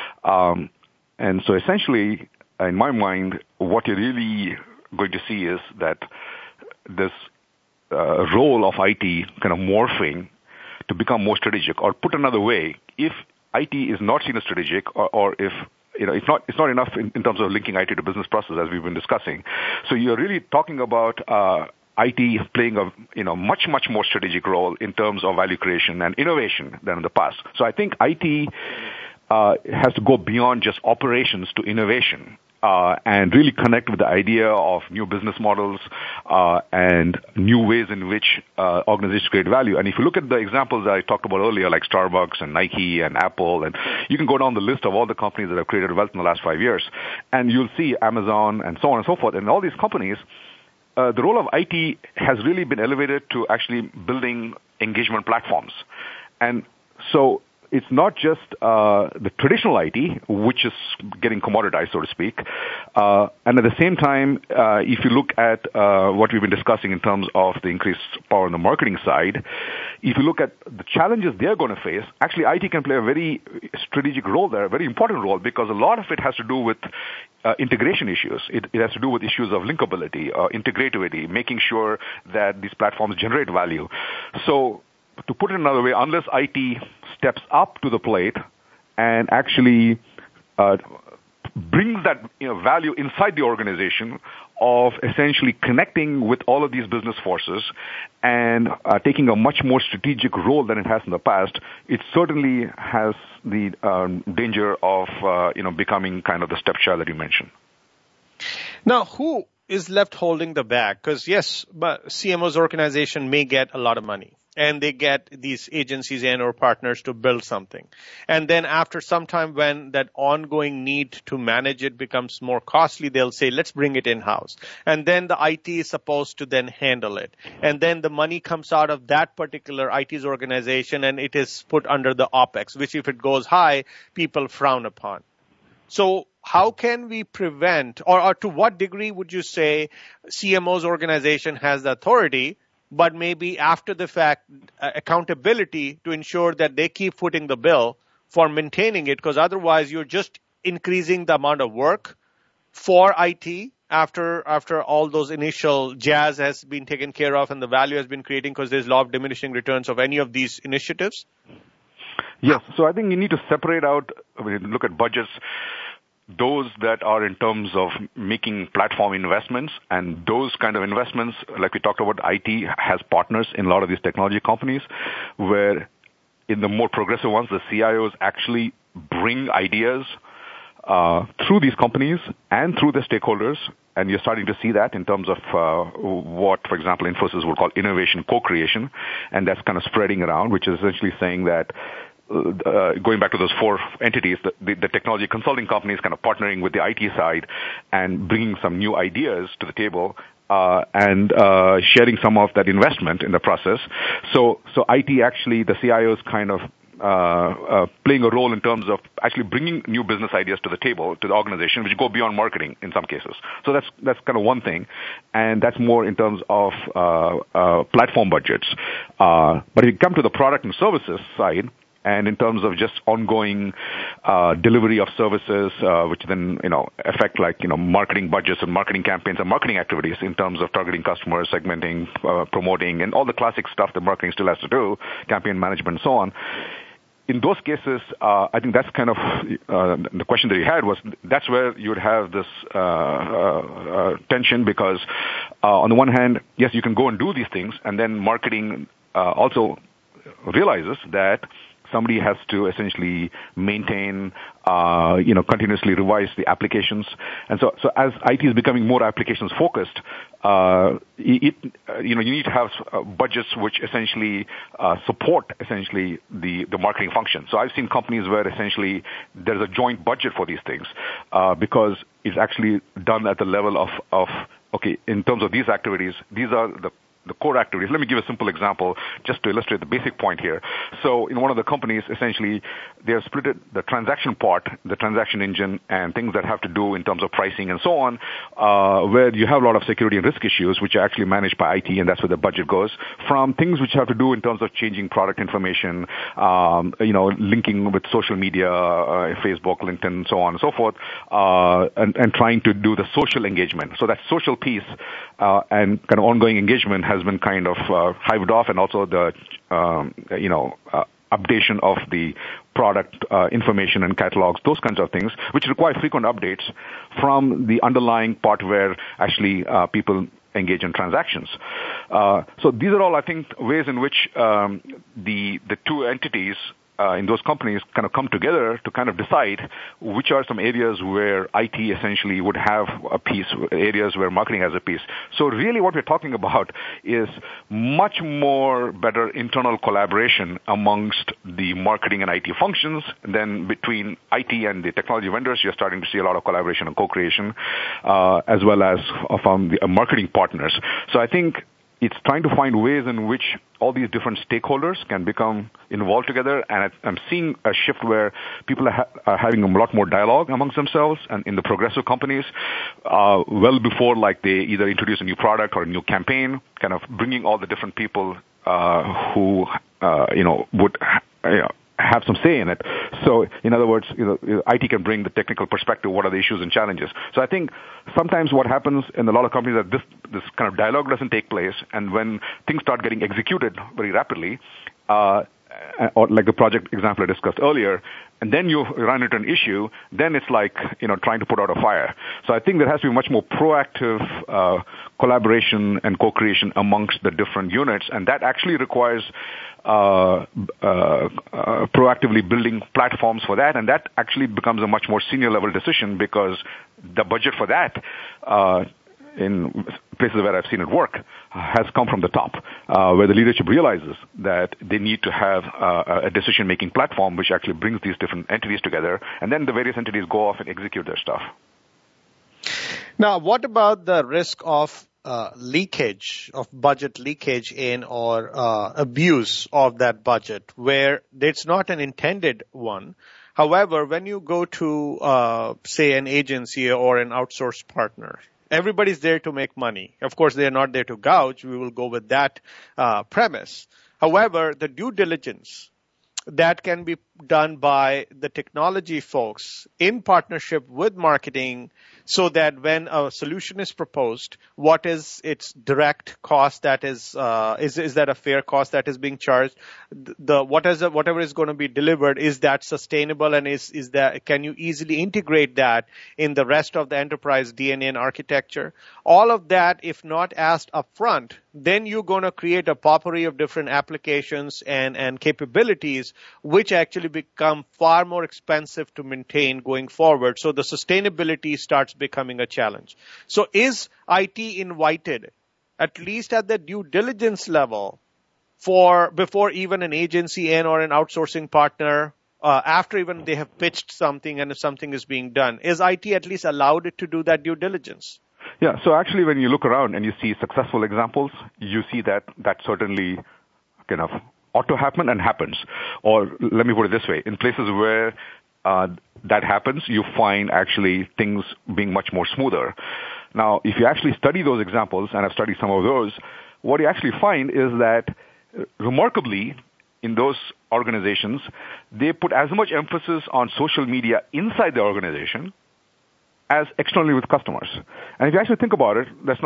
And so essentially, in my mind, what you're really going to see is that this role of IT kind of morphing to become more strategic. Or put another way, if IT is not seen as strategic, or if it's not enough in terms of linking IT to business process, as we've been discussing. So you're really talking about IT playing a much more strategic role in terms of value creation and innovation than in the past. So I think IT has to go beyond just operations to innovation. And really connect with the idea of new business models and new ways in which organizations create value. And if you look at the examples that I talked about earlier, like Starbucks and Nike and Apple, and you can go down the list of all the companies that have created wealth in the last 5 years, and you'll see Amazon and so on and so forth. And all these companies, the role of IT has really been elevated to actually building engagement platforms. And so it's not just the traditional IT, which is getting commoditized, so to speak. And at the same time, if you look at what we've been discussing in terms of the increased power on the marketing side, if you look at the challenges they're going to face, actually IT can play a very strategic role there, a very important role, because a lot of it has to do with integration issues. It has to do with issues of linkability, integrativity, making sure that these platforms generate value. So to put it another way, unless IT steps up to the plate and actually brings that value inside the organization of essentially connecting with all of these business forces and taking a much more strategic role than it has in the past, it certainly has the danger of becoming kind of the stepchild that you mentioned. Now, who is left holding the bag? Because yes, but CMO's organization may get a lot of money, and they get these agencies and or partners to build something. And then after some time, when that ongoing need to manage it becomes more costly, they'll say, let's bring it in-house. And then the IT is supposed to then handle it. And then the money comes out of that particular IT's organization, and it is put under the OPEX, which if it goes high, people frown upon. So how can we prevent, or to what degree would you say CMO's organization has the authority, but maybe after the fact accountability to ensure that they keep footing the bill for maintaining it, because otherwise you're just increasing the amount of work for IT after all those initial jazz has been taken care of and the value has been creating, because there's a lot of diminishing returns of any of these initiatives? Yes. So I think you need to separate out, when you look at budgets, those that are in terms of making platform investments, and those kind of investments, like we talked about, IT has partners in a lot of these technology companies, where in the more progressive ones, the CIOs actually bring ideas through these companies and through the stakeholders. And you're starting to see that in terms of what, for example, Infosys would call innovation co-creation. And that's kind of spreading around, which is essentially saying that going back to those four entities, the technology consulting companies kind of partnering with the IT side and bringing some new ideas to the table and sharing some of that investment in the process. So IT actually, the CIOs kind of playing a role in terms of actually bringing new business ideas to the table, to the organization, which go beyond marketing in some cases. So that's kind of one thing, and that's more in terms of platform budgets. But if you come to the product and services side, and in terms of just ongoing delivery of services, which then affect marketing budgets and marketing campaigns and marketing activities in terms of targeting customers, segmenting, promoting, and all the classic stuff that marketing still has to do, campaign management, and so on. In those cases, I think that's kind of the question that you had was, that's where you would have this tension, because on the one hand, yes, you can go and do these things, and then marketing also realizes that somebody has to essentially maintain, continuously revise the applications. And so as IT is becoming more applications focused, you need to have budgets which essentially support essentially the marketing function. So I've seen companies where essentially there's a joint budget for these things, because it's actually done at the level of okay, in terms of these activities, these are the core activities. Let me give a simple example just to illustrate the basic point here. So in one of the companies, essentially, they have split it, the transaction part, the transaction engine, and things that have to do in terms of pricing and so on, where you have a lot of security and risk issues, which are actually managed by IT, and that's where the budget goes, from things which have to do in terms of changing product information, linking with social media, Facebook, LinkedIn, so on and so forth, and trying to do the social engagement. So that social piece and kind of ongoing engagement has been kind of hived off, and also the updation of the product information and catalogs, those kinds of things, which require frequent updates from the underlying part where actually people engage in transactions. So these are all, I think, ways in which the two entities in those companies kind of come together to kind of decide which are some areas where IT essentially would have a piece, areas where marketing has a piece. So really what we're talking about is much more better internal collaboration amongst the marketing and IT functions. And then between IT and the technology vendors, you're starting to see a lot of collaboration and co-creation, as well as from the marketing partners. So I think it's trying to find ways in which all these different stakeholders can become involved together, and I'm seeing a shift where people are having a lot more dialogue amongst themselves and in the progressive companies, well before like they either introduce a new product or a new campaign, kind of bringing all the different people who would have some say in it. So, in other words, IT can bring the technical perspective. What are the issues and challenges? So, I think sometimes what happens in a lot of companies that this kind of dialogue doesn't take place, and when things start getting executed very rapidly, or like the project example I discussed earlier, and then you run into an issue, then it's like, trying to put out a fire. So I think there has to be much more proactive collaboration and co-creation amongst the different units, and that actually requires proactively building platforms for that, and that actually becomes a much more senior level decision, because the budget for that in places where I've seen it work has come from the top, where the leadership realizes that they need to have a decision-making platform which actually brings these different entities together, and then the various entities go off and execute their stuff. Now, what about the risk of leakage, of budget leakage in or abuse of that budget, where it's not an intended one? However, when you go to, say, an agency or an outsourced partner, everybody's there to make money. Of course, they're not there to gouge. We will go with that premise. However, the due diligence that can be done by the technology folks in partnership with marketing, so that when a solution is proposed, what is its direct cost that is that a fair cost that is being charged? Whatever is going to be delivered, is that sustainable, and is that, can you easily integrate that in the rest of the enterprise DNA and architecture? All of that, if not asked upfront, then you're going to create a potpourri of different applications and capabilities, which actually become far more expensive to maintain going forward. So the sustainability starts becoming a challenge. So is IT invited, at least at the due diligence level, before even an agency or an outsourcing partner, after even they have pitched something and if something is being done, is IT at least allowed to do that due diligence? Yeah, so actually when you look around and you see successful examples, you see that certainly kind of ought to happen and happens. Or let me put it this way, in places where that happens, you find actually things being much more smoother. Now, if you actually study those examples, and I've studied some of those, what you actually find is that remarkably, in those organizations, they put as much emphasis on social media inside the organization as externally with customers. And if you actually think about it, that's not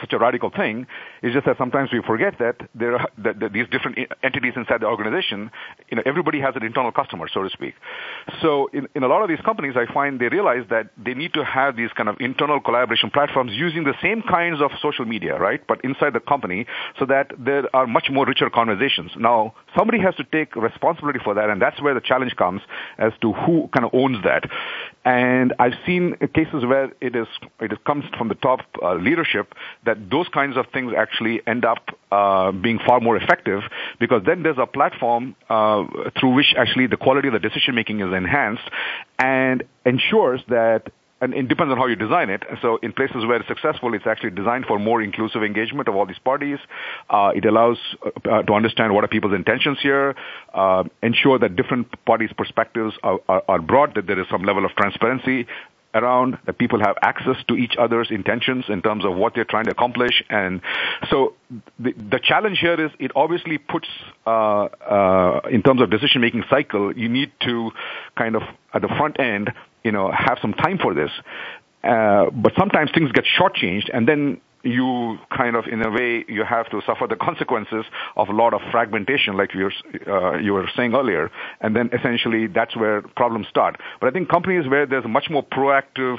such a radical thing. It's just that sometimes we forget that there are these different entities inside the organization. Everybody has an internal customer, so to speak. So in a lot of these companies, I find they realize that they need to have these kind of internal collaboration platforms using the same kinds of social media, right? But inside the company, so that there are much more richer conversations. Now, somebody has to take responsibility for that, and that's where the challenge comes as to who kind of owns that. And I've seen cases where it comes from the top leadership that those kinds of things actually end up being far more effective, because then there's a platform through which actually the quality of the decision making is enhanced and ensures that. And it depends on how you design it. So in places where it's successful, it's actually designed for more inclusive engagement of all these parties. It allows to understand what are people's intentions here, ensure that different parties' perspectives are brought, that there is some level of transparency around, that people have access to each other's intentions in terms of what they're trying to accomplish. And so the challenge here is it obviously puts, in terms of decision-making cycle, you need to kind of, at the front end, have some time for this. But sometimes things get shortchanged, and then you kind of, in a way, you have to suffer the consequences of a lot of fragmentation, like you were saying earlier, and then essentially that's where problems start. But I think companies where there's a much more proactive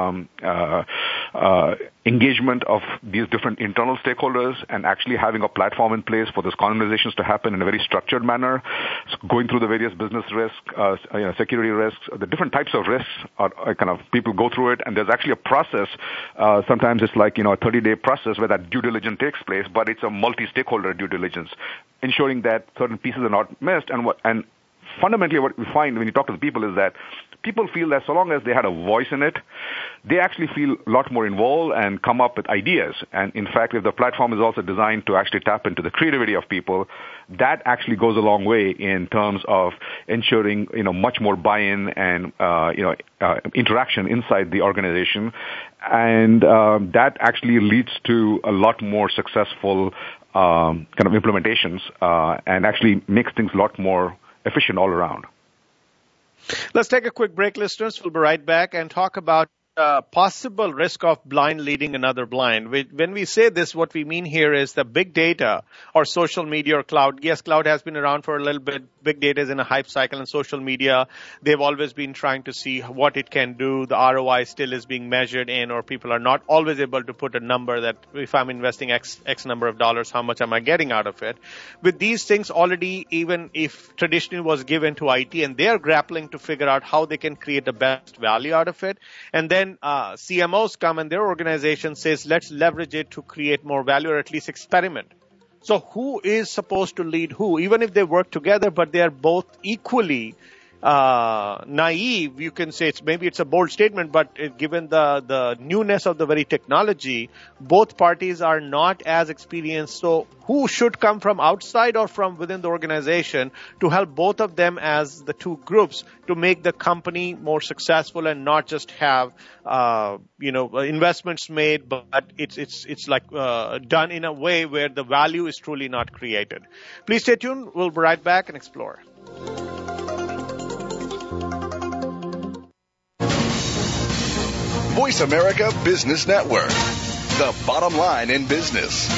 engagement of these different internal stakeholders and actually having a platform in place for those conversations to happen in a very structured manner, going through the various business risks, security risks, the different types of risks are kind of, people go through it, and there's actually a process. Sometimes it's like, a 30-day process where that due diligence takes place, but it's a multi-stakeholder due diligence, ensuring that certain pieces are not missed. And fundamentally what we find when you talk to the people is that people feel that so long as they had a voice in it, they actually feel a lot more involved and come up with ideas. And in fact, if the platform is also designed to actually tap into the creativity of people, that actually goes a long way in terms of ensuring, much more buy-in and, interaction inside the organization. And that actually leads to a lot more successful kind of implementations and actually makes things a lot more efficient all around. Let's take a quick break, listeners. We'll be right back and talk about possible risk of blind leading another blind. When we say this, what we mean here is the big data or social media or cloud. Yes, cloud has been around for a little bit. Big data is in a hype cycle, and social media, they've always been trying to see what it can do. The ROI still is being measured in, or people are not always able to put a number that if I'm investing X number of dollars, how much am I getting out of it? With these things already, even if traditionally was given to IT, and they are grappling to figure out how they can create the best value out of it. And then CMOs come and their organization says, let's leverage it to create more value, or at least experiment. So who is supposed to lead who? Even if they work together, but they are both equally naive, you can say it's a bold statement, but given the newness of the very technology, both parties are not as experienced. So who should come from outside or from within the organization to help both of them as the two groups to make the company more successful and not just have investments made, but it's like done in a way where the value is truly not created. Please stay tuned. We'll be right back and explore. Voice America Business Network, the bottom line in business.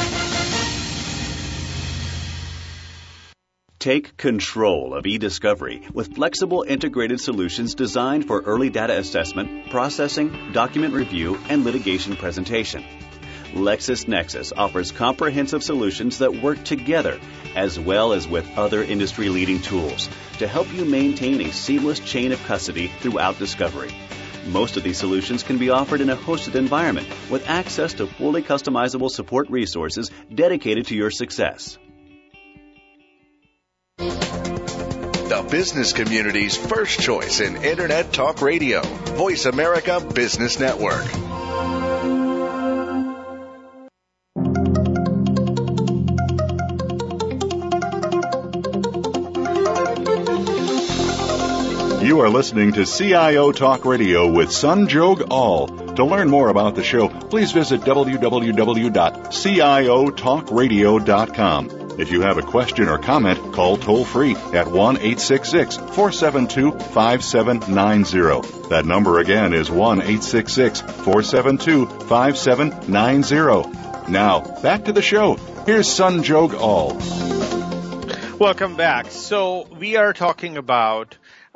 Take control of e-discovery with flexible integrated solutions designed for early data assessment, processing, document review, and litigation presentation. LexisNexis offers comprehensive solutions that work together as well as with other industry-leading tools to help you maintain a seamless chain of custody throughout discovery. Most of these solutions can be offered in a hosted environment with access to fully customizable support resources dedicated to your success. The business community's first choice in Internet Talk Radio, Voice America Business Network. You are listening to CIO Talk Radio with Sanjog Aul. To learn more about the show, please visit www.ciotalkradio.com. If you have a question or comment, call toll-free at 1-866-472-5790. That number again is 1-866-472-5790. Now, back to the show. Here's Sanjog Aul. Welcome back. So we are talking about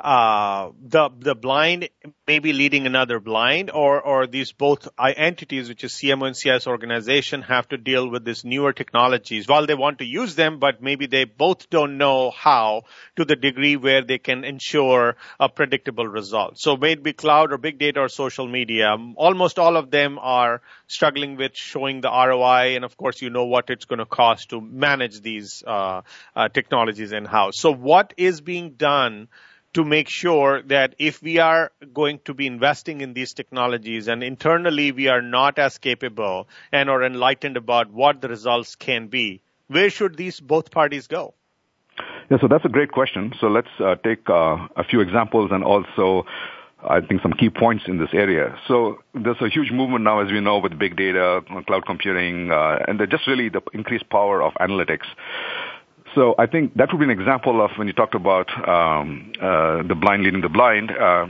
the blind maybe leading another blind, or these both entities, which is CMO and CIS organization, have to deal with these newer technologies while they want to use them, but maybe they both don't know how to the degree where they can ensure a predictable result. So may it be cloud or big data or social media, almost all of them are struggling with showing the ROI, and of course you know what it's going to cost to manage these technologies in-house. So what is being done to make sure that if we are going to be investing in these technologies and internally we are not as capable and are enlightened about what the results can be, where should these both parties go? Yeah, so that's a great question. So let's take a few examples and also I think some key points in this area. So there's a huge movement now, as we know, with big data, cloud computing, and just really the increased power of analytics. So I think that would be an example of when you talked about the blind leading the blind.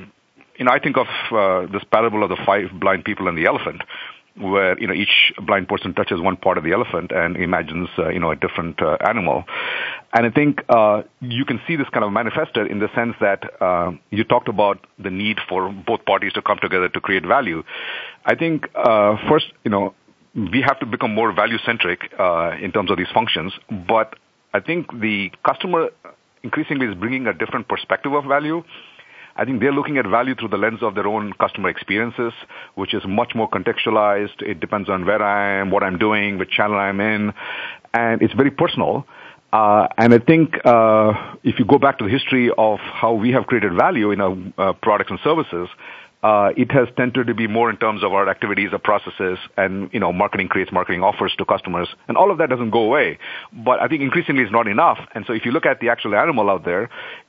I think of this parable of the 5 blind people and the elephant, where each blind person touches one part of the elephant and imagines a different animal. And I think you can see this kind of manifested in the sense that you talked about the need for both parties to come together to create value. I think first, we have to become more value-centric in terms of these functions, but I think the customer increasingly is bringing a different perspective of value. I think they're looking at value through the lens of their own customer experiences, which is much more contextualized. It depends on where I am, what I'm doing, which channel I'm in, and it's very personal. And I think if you go back to the history of how we have created value in our products and services, it has tended to be more in terms of our activities or processes, and marketing creates marketing offers to customers, and all of that doesn't go away. But I think increasingly it's not enough. And so if you look at the actual animal out there,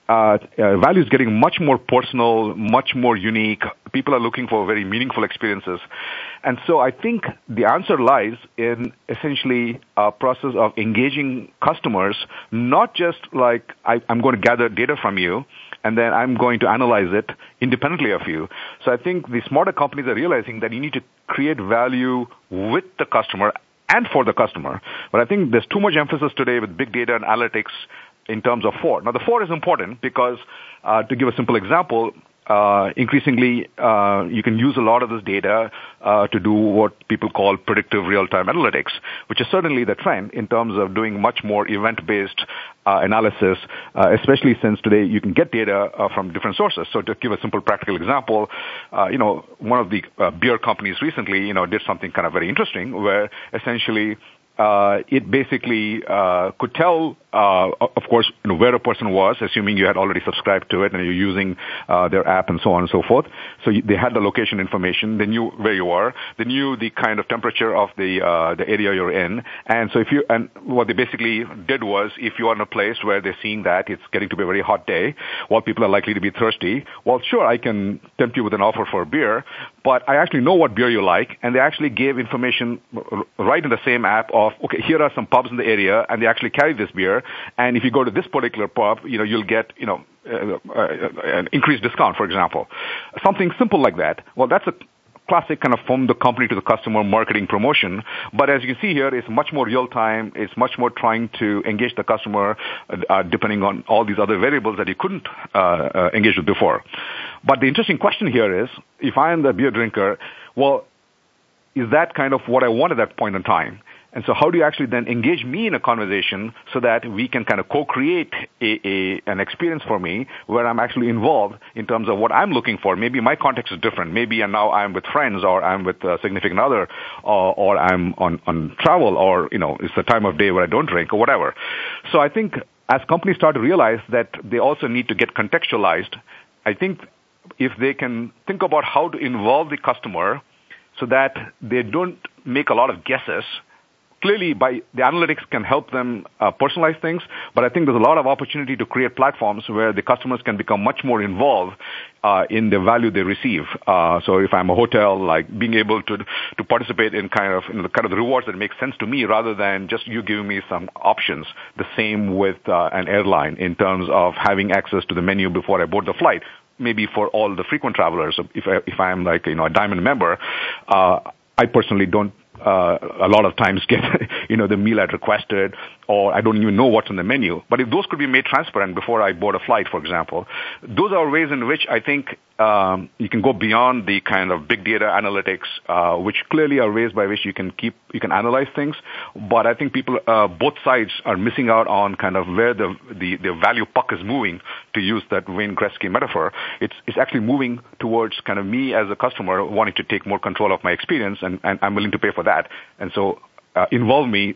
value is getting much more personal, much more unique. People are looking for very meaningful experiences. And so I think the answer lies in essentially a process of engaging customers, not just like I'm going to gather data from you and then I'm going to analyze it independently of you. So I think the smarter companies are realizing that you need to create value with the customer and for the customer. But I think there's too much emphasis today with big data and analytics in terms of 4. Now, the 4 is important because, to give a simple example, increasingly you can use a lot of this data to do what people call predictive real-time analytics, which is certainly the trend in terms of doing much more event-based analysis, especially since today you can get data from different sources. So to give a simple practical example, one of the beer companies recently, did something kind of very interesting where essentially it basically could tell, of course, where a person was, assuming you had already subscribed to it and you're using their app and so on and so forth. So they had the location information. They knew where you are. They knew the kind of temperature of the area you're in. And so what they basically did was, if you are in a place where they're seeing that it's getting to be a very hot day, while people are likely to be thirsty, well, sure, I can tempt you with an offer for a beer, but I actually know what beer you like, and they actually gave information right in the same app of, okay, here are some pubs in the area, and they actually carry this beer, and if you go to this particular pub, you'll get, an increased discount, for example. Something simple like that. Well, that's a classic kind of from the company to the customer marketing promotion. But as you can see here, it's much more real time. It's much more trying to engage the customer, depending on all these other variables that you couldn't engage with before. But the interesting question here is, if I am the beer drinker, well, is that kind of what I want at that point in time? And so how do you actually then engage me in a conversation so that we can kind of co-create an experience for me where I'm actually involved in terms of what I'm looking for? Maybe my context is different. Maybe now I'm with friends, or I'm with a significant other, or I'm on travel, or, it's the time of day where I don't drink, or whatever. So I think as companies start to realize that they also need to get contextualized, I think if they can think about how to involve the customer so that they don't make a lot of guesses. Clearly, the analytics can help them personalize things, but I think there's a lot of opportunity to create platforms where the customers can become much more involved in the value they receive. So if I'm a hotel, like being able to participate in kind of the rewards that make sense to me, rather than just you giving me some options. The same with an airline in terms of having access to the menu before I board the flight. Maybe for all the frequent travelers, if I'm like a Diamond member, I personally don't a lot of times get, the meal I'd requested, or I don't even know what's on the menu. But if those could be made transparent before I board a flight, for example, those are ways in which I think you can go beyond the kind of big data analytics, which clearly are ways by which you can analyze things. But I think people, both sides are missing out on kind of where the value puck is moving, to use that Wayne Gretzky metaphor. It's actually moving towards kind of me as a customer wanting to take more control of my experience, and I'm willing to pay for that. And so involve me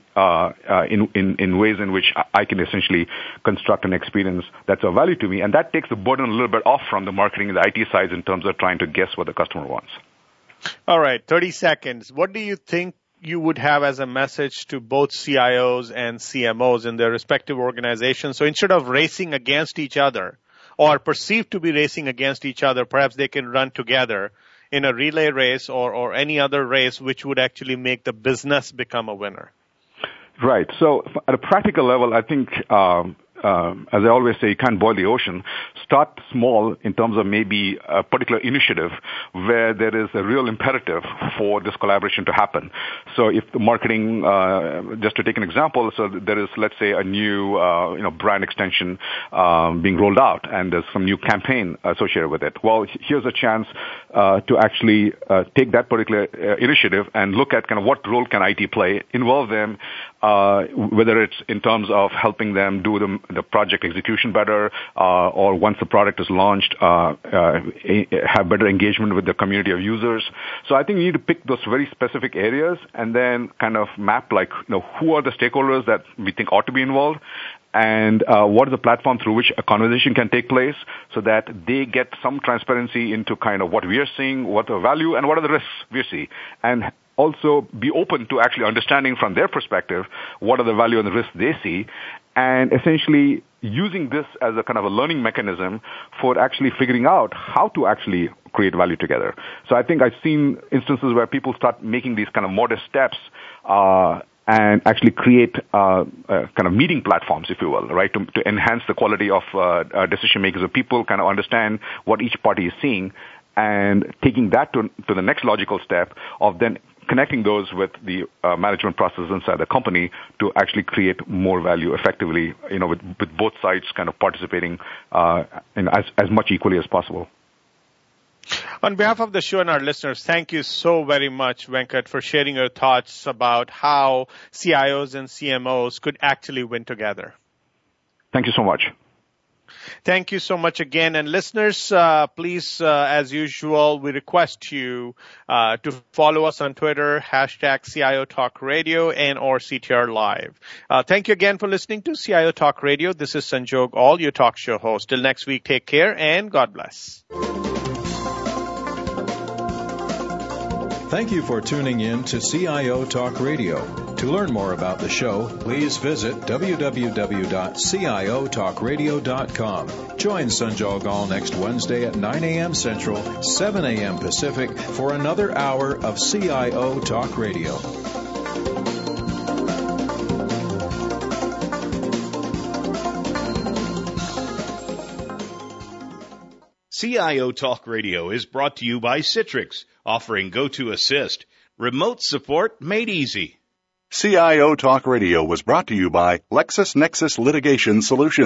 in ways in which I can essentially construct an experience that's of value to me. And that takes the burden a little bit off from the marketing and the IT sides in terms of trying to guess what the customer wants. All right, 30 seconds. What do you think you would have as a message to both CIOs and CMOs in their respective organizations? So instead of racing against each other, or perceived to be racing against each other, perhaps they can run together in a relay race or any other race which would actually make the business become a winner. Right. So at a practical level, I think, as I always say, you can't boil the ocean. Start small in terms of maybe a particular initiative where there is a real imperative for this collaboration to happen. So if the marketing, just to take an example, so there is, let's say, a new, brand extension being rolled out, and there's some new campaign associated with it. Well, here's a chance to actually take that particular initiative and look at kind of what role can IT play, involve them, whether it's in terms of helping them do the project execution better, or once the product is launched, have better engagement with the community of users. So I think you need to pick those very specific areas and then kind of map who are the stakeholders that we think ought to be involved, and what is the platform through which a conversation can take place, so that they get some transparency into kind of what we are seeing, what the value, and what are the risks we see. And also be open to actually understanding from their perspective what are the value and the risks they see, and essentially using this as a kind of a learning mechanism for actually figuring out how to actually create value together. So I think I've seen instances where people start making these kind of modest steps and actually create kind of meeting platforms, if you will, right, to enhance the quality of decision makers. So people kind of understand what each party is seeing, and taking that to the next logical step of then connecting those with the management process inside the company to actually create more value effectively, with both sides kind of participating as much equally as possible. On behalf of the show and our listeners, thank you so very much, Venkat, for sharing your thoughts about how CIOs and CMOs could actually win together. Thank you so much. Thank you so much again. And listeners, please, as usual, we request you to follow us on Twitter, #CIO Talk Radio and or CTR Live. Thank you again for listening to CIO Talk Radio. This is Sanjog Aul, your talk show host. Till next week, take care and God bless. Thank you for tuning in to CIO Talk Radio. To learn more about the show, please visit www.ciotalkradio.com. Join Sanjog Aul next Wednesday at 9 a.m. Central, 7 a.m. Pacific for another hour of CIO Talk Radio. CIO Talk Radio is brought to you by Citrix, offering GoToAssist, remote support made easy. CIO Talk Radio was brought to you by LexisNexis Litigation Solutions.